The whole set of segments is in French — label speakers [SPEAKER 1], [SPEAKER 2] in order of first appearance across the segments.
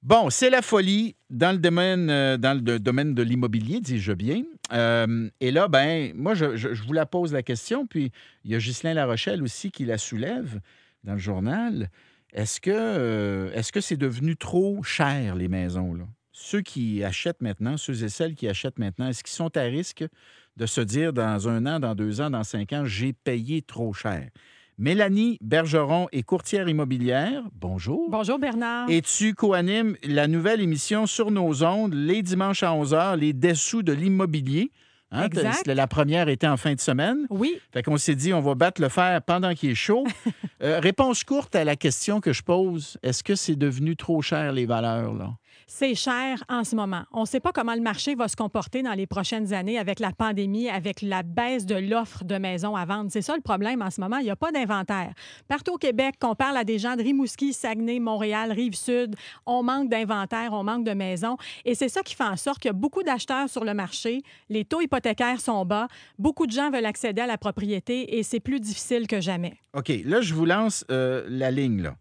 [SPEAKER 1] Bon, c'est la folie dans le domaine de l'immobilier, dis-je bien. Et là, moi, je vous la pose la question, puis il y a Ghislain Larochelle aussi qui la soulève dans le journal. Est-ce que c'est devenu trop cher, les maisons, là? Ceux qui achètent maintenant, ceux et celles qui achètent maintenant, est-ce qu'ils sont à risque de se dire dans 1 an, dans 2 ans, dans 5 ans, j'ai payé trop cher? Mélanie Bergeron est courtière immobilière. Bonjour.
[SPEAKER 2] Bonjour Bernard.
[SPEAKER 1] Et tu co-animes la nouvelle émission sur nos ondes, les dimanches à 11h, les dessous de l'immobilier. Hein,
[SPEAKER 2] Exact.
[SPEAKER 1] la première était en fin de semaine.
[SPEAKER 2] Oui.
[SPEAKER 1] Fait qu'on s'est dit, on va battre le fer pendant qu'il est chaud. Réponse courte à la question que je pose. Est-ce que c'est devenu trop cher, les valeurs, là?
[SPEAKER 2] C'est cher en ce moment. On ne sait pas comment le marché va se comporter dans les prochaines années avec la pandémie, avec la baisse de l'offre de maisons à vendre. C'est ça le problème en ce moment. Il n'y a pas d'inventaire. Partout au Québec, qu'on parle à des gens de Rimouski, Saguenay, Montréal, Rive-Sud, on manque d'inventaire, on manque de maisons. Et c'est ça qui fait en sorte qu'il y a beaucoup d'acheteurs sur le marché. Les taux hypothécaires sont bas. Beaucoup de gens veulent accéder à la propriété et c'est plus difficile que jamais.
[SPEAKER 1] OK. Là, je vous lance la ligne, là.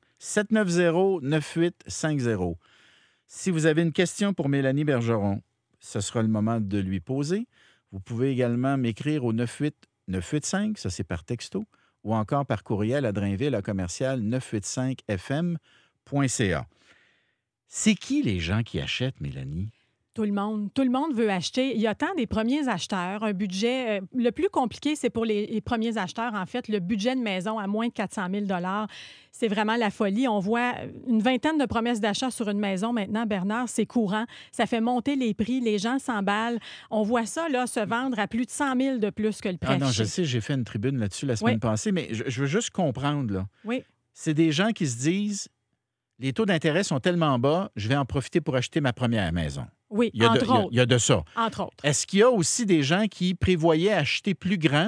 [SPEAKER 1] 790-9850. Si vous avez une question pour Mélanie Bergeron, ce sera le moment de lui poser. Vous pouvez également m'écrire au 98985, ça c'est par texto, ou encore par courriel à Drainville à commercial 985fm.ca. C'est qui les gens qui achètent, Mélanie?
[SPEAKER 2] Tout le monde. Tout le monde veut acheter. Il y a tant des premiers acheteurs. Un budget. Le plus compliqué, c'est pour les premiers acheteurs, en fait, le budget de maison à moins de 400 000 c'est vraiment la folie. On voit une vingtaine de promesses d'achat sur une maison maintenant, Bernard. C'est courant. Ça fait monter les prix. Les gens s'emballent. On voit ça là, se vendre à plus de 100 000 de plus que le prix
[SPEAKER 1] Ah non,
[SPEAKER 2] affiché.
[SPEAKER 1] je sais, j'ai fait une tribune là-dessus la semaine passée, mais je veux juste comprendre, là.
[SPEAKER 2] Oui.
[SPEAKER 1] C'est des gens qui se disent, les taux d'intérêt sont tellement bas, je vais en profiter pour acheter ma première maison.
[SPEAKER 2] Oui,
[SPEAKER 1] Il y a
[SPEAKER 2] autres.
[SPEAKER 1] il y a de ça.
[SPEAKER 2] Entre autres.
[SPEAKER 1] Est-ce qu'il y a aussi des gens qui prévoyaient acheter plus grand?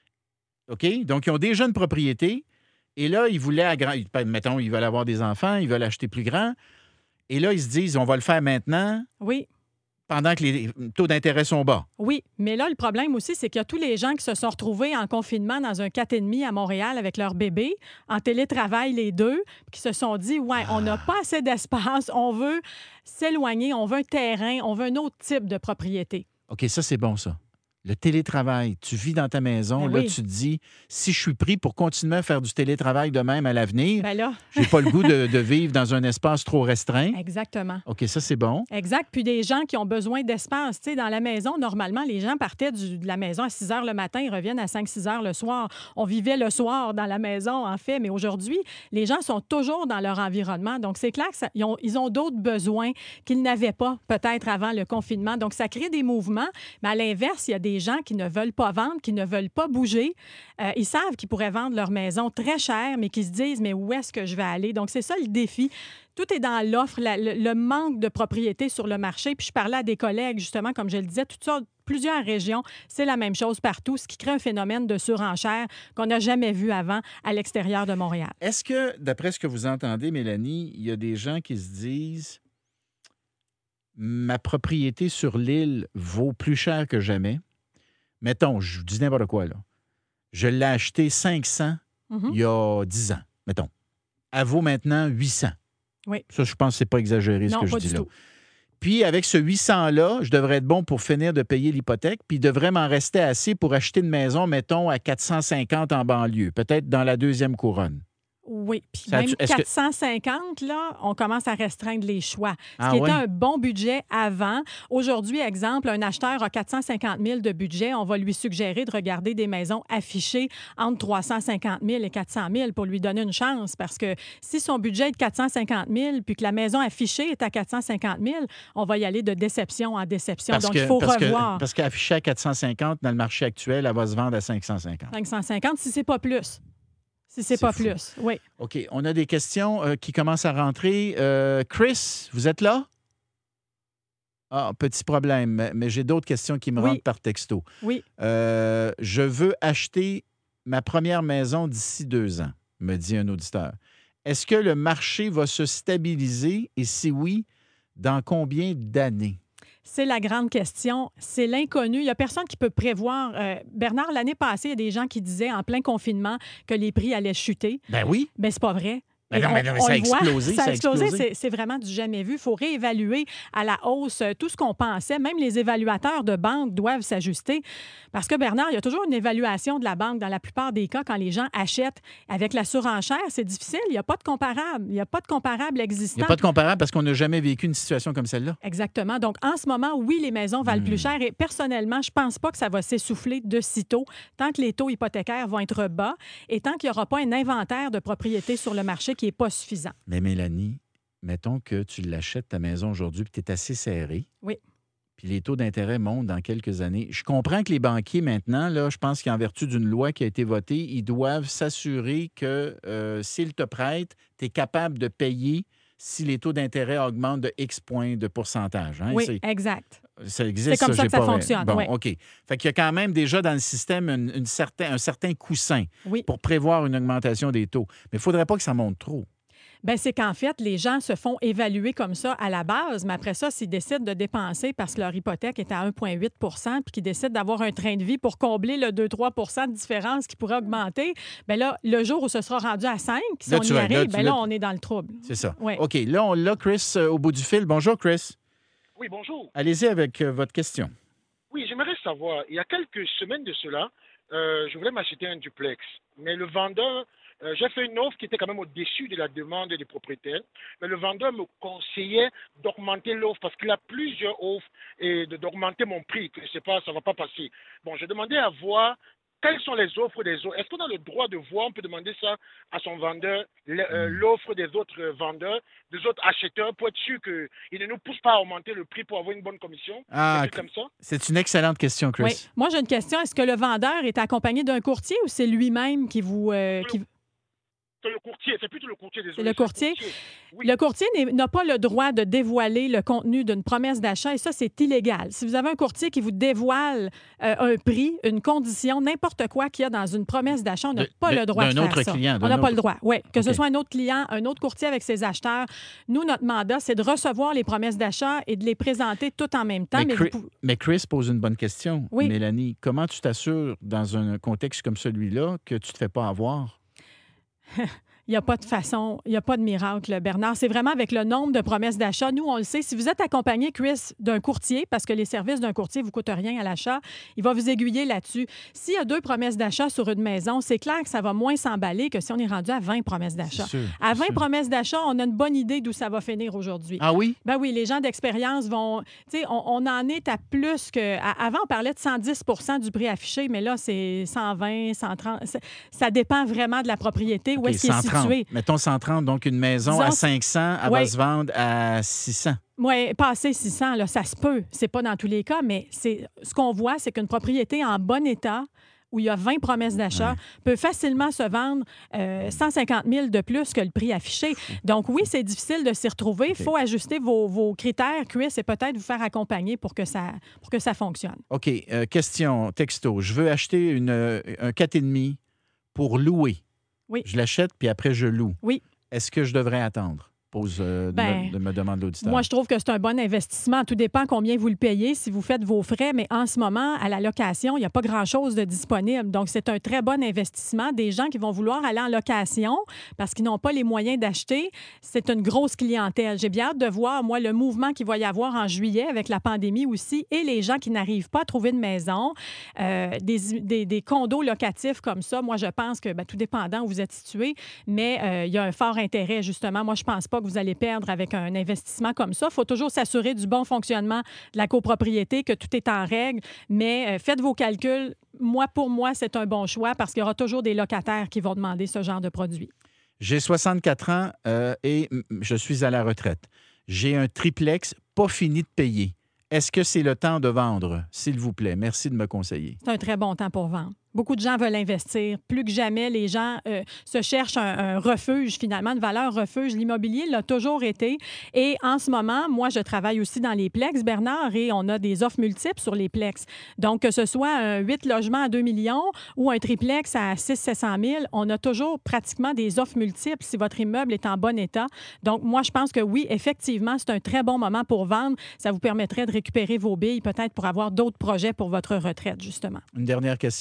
[SPEAKER 1] OK? Donc, ils ont déjà une propriété et là, ils voulaient mettons, ils veulent avoir des enfants, ils veulent acheter plus grand. Et là, ils se disent, on va le faire maintenant
[SPEAKER 2] Oui.
[SPEAKER 1] pendant que les taux d'intérêt sont bas.
[SPEAKER 2] Oui, mais là, le problème aussi, c'est qu'il y a tous les gens qui se sont retrouvés en confinement dans un 4,5 à Montréal avec leur bébé, en télétravail les deux, puis qui se sont dit, ouais, on n'a pas assez d'espace, on veut s'éloigner, on veut un terrain, on veut un autre type de propriété.
[SPEAKER 1] OK, ça, c'est bon, ça. Le télétravail, tu vis dans ta maison,
[SPEAKER 2] Ben
[SPEAKER 1] là,
[SPEAKER 2] oui.
[SPEAKER 1] tu te dis, si je suis pris pour continuer à faire du télétravail de même à l'avenir,
[SPEAKER 2] Ben là,
[SPEAKER 1] j'ai pas le goût de vivre dans un espace trop restreint.
[SPEAKER 2] exactement.
[SPEAKER 1] OK, ça, c'est bon.
[SPEAKER 2] Exact. Puis des gens qui ont besoin d'espace. Tu sais, dans la maison, normalement, les gens partaient de la maison à 6 heures le matin, ils reviennent à 5-6 heures le soir. On vivait le soir dans la maison, en fait. Mais aujourd'hui, les gens sont toujours dans leur environnement. Donc, c'est clair qu'ils ont d'autres besoins qu'ils n'avaient pas peut-être avant le confinement. Donc, ça crée des mouvements. Mais à l'inverse, il y a des gens qui ne veulent pas vendre, qui ne veulent pas bouger. Ils savent qu'ils pourraient vendre leur maison très cher, mais qui se disent, mais où est-ce que je vais aller? Donc, c'est ça le défi. Tout est dans l'offre, le manque de propriété sur le marché. Puis je parlais à des collègues, justement, comme je le disais, toutes sortes, plusieurs régions, c'est la même chose partout, ce qui crée un phénomène de surenchère qu'on n'a jamais vu avant à l'extérieur de Montréal.
[SPEAKER 1] Est-ce que, d'après ce que vous entendez, Mélanie, il y a des gens qui se disent, ma propriété sur l'île vaut plus cher que jamais? Mettons, je dis n'importe quoi, là. Je l'ai acheté 500
[SPEAKER 2] Mhm.
[SPEAKER 1] il y a 10 ans, mettons. Elle vaut maintenant 800.
[SPEAKER 2] Oui.
[SPEAKER 1] Ça, je pense que c'est pas exagéré ce
[SPEAKER 2] Non,
[SPEAKER 1] que je
[SPEAKER 2] pas
[SPEAKER 1] dis
[SPEAKER 2] du
[SPEAKER 1] là.
[SPEAKER 2] tout.
[SPEAKER 1] Puis, avec ce 800-là, je devrais être bon pour finir de payer l'hypothèque, puis il devrait m'en rester assez pour acheter une maison, mettons, à 450 en banlieue, peut-être dans la deuxième couronne.
[SPEAKER 2] Oui, puis
[SPEAKER 1] Ça
[SPEAKER 2] même
[SPEAKER 1] a-tu- est-ce que-
[SPEAKER 2] 450, là, on commence à restreindre les choix. Ce
[SPEAKER 1] Ah
[SPEAKER 2] qui était
[SPEAKER 1] ouais?
[SPEAKER 2] un bon budget avant. Aujourd'hui, exemple, un acheteur a 450 000 de budget. On va lui suggérer de regarder des maisons affichées entre 350 000 et 400 000 pour lui donner une chance. Parce que si son budget est de 450 000 puis que la maison affichée est à 450 000, on va y aller de déception en déception. Donc, il faut revoir.
[SPEAKER 1] Parce qu'affichée à 450, dans le marché actuel, elle va se vendre à 550.
[SPEAKER 2] 550 si c'est pas plus. Si c'est
[SPEAKER 1] C'est
[SPEAKER 2] pas
[SPEAKER 1] fou.
[SPEAKER 2] plus, oui.
[SPEAKER 1] OK, on a des questions qui commencent à rentrer. Chris, vous êtes là? Ah, petit problème, mais j'ai d'autres questions qui me
[SPEAKER 2] Oui.
[SPEAKER 1] rentrent par texto.
[SPEAKER 2] Oui.
[SPEAKER 1] Je veux acheter ma première maison d'ici 2 ans, me dit un auditeur. Est-ce que le marché va se stabiliser et si oui, dans combien d'années?
[SPEAKER 2] C'est la grande question. C'est l'inconnu. Il n'y a personne qui peut prévoir. Bernard, l'année passée, il y a des gens qui disaient en plein confinement que les prix allaient chuter.
[SPEAKER 1] Ben oui.
[SPEAKER 2] Mais c'est pas vrai.
[SPEAKER 1] Ben
[SPEAKER 2] Et
[SPEAKER 1] non, mais non, mais ça a
[SPEAKER 2] le voit,
[SPEAKER 1] explosé,
[SPEAKER 2] ça
[SPEAKER 1] ça
[SPEAKER 2] a
[SPEAKER 1] a
[SPEAKER 2] explosé.
[SPEAKER 1] explosé.
[SPEAKER 2] C'est vraiment du jamais vu. Il faut réévaluer à la hausse tout ce qu'on pensait. Même les évaluateurs de banque doivent s'ajuster. Parce que, Bernard, il y a toujours une évaluation de la banque dans la plupart des cas quand les gens achètent avec la surenchère. C'est difficile. Il n'y a pas de comparable. Il n'y a pas de comparable
[SPEAKER 1] Il n'y
[SPEAKER 2] existant.
[SPEAKER 1] a pas de comparable parce qu'on n'a jamais vécu une situation comme celle-là.
[SPEAKER 2] Exactement. Donc, en ce moment, oui, les maisons valent plus cher et personnellement, je ne pense pas que ça va s'essouffler de sitôt tant que les taux hypothécaires vont être bas et tant qu'il n'y aura pas un inventaire de propriétés sur le marché qui n'est pas suffisant.
[SPEAKER 1] Mais Mélanie, mettons que tu l'achètes ta maison aujourd'hui puis tu es assez serré.
[SPEAKER 2] Oui.
[SPEAKER 1] Puis les taux d'intérêt montent dans quelques années. Je comprends que les banquiers, maintenant, là, je pense qu'en vertu d'une loi qui a été votée, ils doivent s'assurer que s'ils te prêtent, tu es capable de payer si les taux d'intérêt augmentent de X points de pourcentage. Hein?
[SPEAKER 2] Oui, exact.
[SPEAKER 1] Ça existe,
[SPEAKER 2] C'est comme ça
[SPEAKER 1] j'ai
[SPEAKER 2] que ça
[SPEAKER 1] pas-
[SPEAKER 2] fonctionne,
[SPEAKER 1] Bon,
[SPEAKER 2] oui.
[SPEAKER 1] OK. Fait qu'il y a quand même déjà dans le système un certain coussin
[SPEAKER 2] Oui.
[SPEAKER 1] pour prévoir une augmentation des taux. Mais il ne faudrait pas que ça monte trop.
[SPEAKER 2] Bien, c'est qu'en fait, les gens se font évaluer comme ça à la base, mais après ça, s'ils décident de dépenser parce que leur hypothèque est à 1,8 puis qu'ils décident d'avoir un train de vie pour combler le 2-3 de différence qui pourrait augmenter, bien là, le jour où ce sera rendu à 5, si
[SPEAKER 1] Là,
[SPEAKER 2] on
[SPEAKER 1] tu
[SPEAKER 2] y
[SPEAKER 1] vas-
[SPEAKER 2] arrive,
[SPEAKER 1] là,
[SPEAKER 2] bien
[SPEAKER 1] tu-
[SPEAKER 2] là,
[SPEAKER 1] là-
[SPEAKER 2] on est dans le trouble.
[SPEAKER 1] C'est ça.
[SPEAKER 2] Oui.
[SPEAKER 1] OK. Là, on l'a, Chris, au bout du fil. Bonjour, Chris.
[SPEAKER 3] Oui, bonjour.
[SPEAKER 1] Allez-y avec votre question.
[SPEAKER 3] Oui, j'aimerais savoir, il y a quelques semaines de cela, je voulais m'acheter un duplex, mais le vendeur, j'ai fait une offre qui était quand même au-dessus de la demande des propriétaires, mais le vendeur me conseillait d'augmenter l'offre parce qu'il a plusieurs offres et d'augmenter mon prix, que c'est pas, ça va pas passer. Bon, j'ai demandé à voir quelles sont les offres des autres. Est-ce qu'on a le droit de voir, on peut demander ça à son vendeur, l'offre des autres vendeurs, des autres acheteurs, pour être sûr qu'ils ne nous poussent pas à augmenter le prix pour avoir une bonne commission?
[SPEAKER 1] Ah,
[SPEAKER 3] Des trucs comme ça?
[SPEAKER 1] c'est une excellente question, Chris.
[SPEAKER 2] Oui. Moi, j'ai une question. Est-ce que le vendeur est accompagné d'un courtier ou c'est lui-même qui vous...
[SPEAKER 3] C'est le courtier, c'est plutôt le courtier, désolé.
[SPEAKER 2] C'est le courtier?
[SPEAKER 3] Oui.
[SPEAKER 2] Le courtier n'a pas le droit de dévoiler le contenu d'une promesse d'achat et ça, c'est illégal. Si vous avez un courtier qui vous dévoile un prix, une condition, n'importe quoi qu'il y a dans une promesse d'achat, on n'a pas le droit de
[SPEAKER 1] d'un
[SPEAKER 2] faire
[SPEAKER 1] autre
[SPEAKER 2] ça.
[SPEAKER 1] client,
[SPEAKER 2] On
[SPEAKER 1] d'un
[SPEAKER 2] n'a pas
[SPEAKER 1] autre-
[SPEAKER 2] le droit. Oui, que ce
[SPEAKER 1] OK.
[SPEAKER 2] soit un autre client, un autre courtier avec ses acheteurs. Nous, notre mandat, c'est de recevoir les promesses d'achat et de les présenter tout en même temps.
[SPEAKER 1] Mais,
[SPEAKER 2] Mais
[SPEAKER 1] Chris,
[SPEAKER 2] vous pouvez-
[SPEAKER 1] mais Chris pose une bonne question.
[SPEAKER 2] Oui.
[SPEAKER 1] Mélanie, comment tu t'assures, dans un contexte comme celui-là, que tu ne te fais pas avoir?
[SPEAKER 2] Il n'y a pas de façon, il n'y a pas de miracle, Bernard. C'est vraiment avec le nombre de promesses d'achat. Nous, on le sait. Si vous êtes accompagné, Chris, d'un courtier, parce que les services d'un courtier ne vous coûtent rien à l'achat, il va vous aiguiller là-dessus. S'il y a 2 promesses d'achat sur une maison, c'est clair que ça va moins s'emballer que si on est rendu à 20 promesses d'achat.
[SPEAKER 1] C'est sûr,
[SPEAKER 2] À
[SPEAKER 1] c'est
[SPEAKER 2] 20
[SPEAKER 1] sûr.
[SPEAKER 2] promesses d'achat, on a une bonne idée d'où ça va finir aujourd'hui.
[SPEAKER 1] Ah oui?
[SPEAKER 2] Ben oui, les gens d'expérience vont. Tu sais, on en est à plus que. Avant, on parlait de 110 du prix affiché, mais là, c'est 120, 130. Ça dépend vraiment de la propriété, où
[SPEAKER 1] OK,
[SPEAKER 2] est-ce qu'elle est
[SPEAKER 1] 130.
[SPEAKER 2] située.
[SPEAKER 1] Mettons 130, donc une maison
[SPEAKER 2] Disons-
[SPEAKER 1] à 500, elle va
[SPEAKER 2] Oui.
[SPEAKER 1] se vendre à 600.
[SPEAKER 2] Oui, passer 600, là, ça se peut. C'est pas dans tous les cas, mais ce qu'on voit, c'est qu'une propriété en bon état, où il y a 20 promesses d'achat, peut facilement se vendre 150 000 de plus que le prix affiché. Donc oui, c'est difficile de s'y retrouver. Il faut ajuster vos critères QS et peut-être vous faire accompagner pour que ça fonctionne.
[SPEAKER 1] OK, question, texto. Je veux acheter un 4,5 pour louer.
[SPEAKER 2] Oui.
[SPEAKER 1] Je l'achète, puis après, je loue.
[SPEAKER 2] Oui.
[SPEAKER 1] Est-ce que je devrais attendre? Pose me demande l'auditeur.
[SPEAKER 2] Moi, je trouve que c'est un bon investissement. Tout dépend combien vous le payez, si vous faites vos frais. Mais en ce moment, à la location, il n'y a pas grand-chose de disponible. Donc, c'est un très bon investissement. Des gens qui vont vouloir aller en location parce qu'ils n'ont pas les moyens d'acheter, c'est une grosse clientèle. J'ai bien hâte de voir, moi, le mouvement qu'il va y avoir en juillet avec la pandémie aussi et les gens qui n'arrivent pas à trouver de maison, des condos locatifs comme ça. Moi, je pense que, tout dépendant où vous êtes situé, mais il y a un fort intérêt, justement. Moi, je pense pas que vous allez perdre avec un investissement comme ça. Il faut toujours s'assurer du bon fonctionnement de la copropriété, que tout est en règle, mais faites vos calculs. Pour moi, c'est un bon choix parce qu'il y aura toujours des locataires qui vont demander ce genre de produit.
[SPEAKER 1] J'ai 64 ans et je suis à la retraite. J'ai un triplex pas fini de payer. Est-ce que c'est le temps de vendre? S'il vous plaît, merci de me conseiller.
[SPEAKER 2] C'est un très bon temps pour vendre. Beaucoup de gens veulent investir. Plus que jamais, les gens se cherchent un refuge, finalement, une valeur refuge. L'immobilier l'a toujours été. Et en ce moment, moi, je travaille aussi dans les plex, Bernard, et on a des offres multiples sur les plex. Donc, que ce soit un 8 logements à 2 millions ou un triplex à 600-700 000, on a toujours pratiquement des offres multiples si votre immeuble est en bon état. Donc, moi, je pense que oui, effectivement, c'est un très bon moment pour vendre. Ça vous permettrait de récupérer vos billes, peut-être pour avoir d'autres projets pour votre retraite, justement.
[SPEAKER 1] Une dernière question. Est-ce que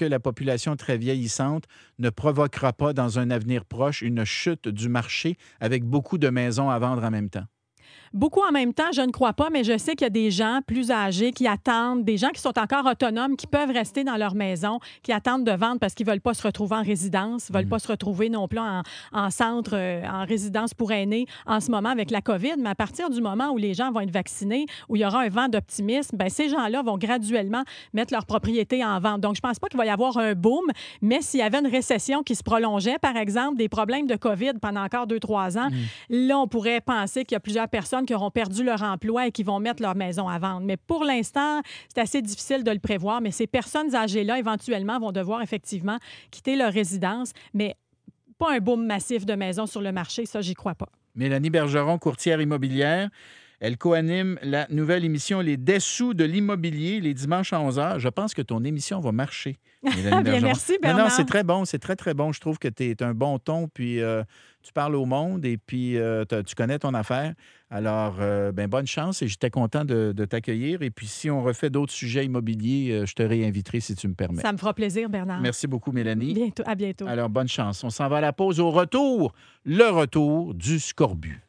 [SPEAKER 1] la population très vieillissante ne provoquera pas dans un avenir proche une chute du marché avec beaucoup de maisons à vendre en même temps?
[SPEAKER 2] Beaucoup en même temps, je ne crois pas, mais je sais qu'il y a des gens plus âgés qui attendent, des gens qui sont encore autonomes, qui peuvent rester dans leur maison, qui attendent de vendre parce qu'ils ne veulent pas se retrouver en résidence, ne veulent pas se retrouver non plus en centre, en résidence pour aînés en ce moment avec la COVID. Mais à partir du moment où les gens vont être vaccinés, où il y aura un vent d'optimisme, bien, ces gens-là vont graduellement mettre leur propriété en vente. Donc, je ne pense pas qu'il va y avoir un boom, mais s'il y avait une récession qui se prolongeait, par exemple, des problèmes de COVID pendant encore 2-3 ans, là, on pourrait penser qu'il y a plusieurs personnes qui auront perdu leur emploi et qui vont mettre leur maison à vendre. Mais pour l'instant, c'est assez difficile de le prévoir. Mais ces personnes âgées-là, éventuellement, vont devoir effectivement quitter leur résidence, mais pas un boom massif de maisons sur le marché. Ça, j'y crois pas.
[SPEAKER 1] Mélanie Bergeron, courtière immobilière. Elle co-anime la nouvelle émission Les Dessous de l'immobilier, les dimanches à 11h. Je pense que ton émission va marcher, Mélanie
[SPEAKER 2] Bien,
[SPEAKER 1] Bergeron.
[SPEAKER 2] merci, Bernard.
[SPEAKER 1] Non, c'est très bon, c'est très, très bon. Je trouve que tu es un bon ton, puis tu parles au monde et puis tu connais ton affaire. Alors, bonne chance et j'étais content de t'accueillir. Et puis, si on refait d'autres sujets immobiliers, je te réinviterai si tu me permets.
[SPEAKER 2] Ça me fera plaisir, Bernard.
[SPEAKER 1] Merci beaucoup, Mélanie.
[SPEAKER 2] À bientôt.
[SPEAKER 1] Alors, bonne chance. On s'en va à la pause. Au retour, le retour du scorbut.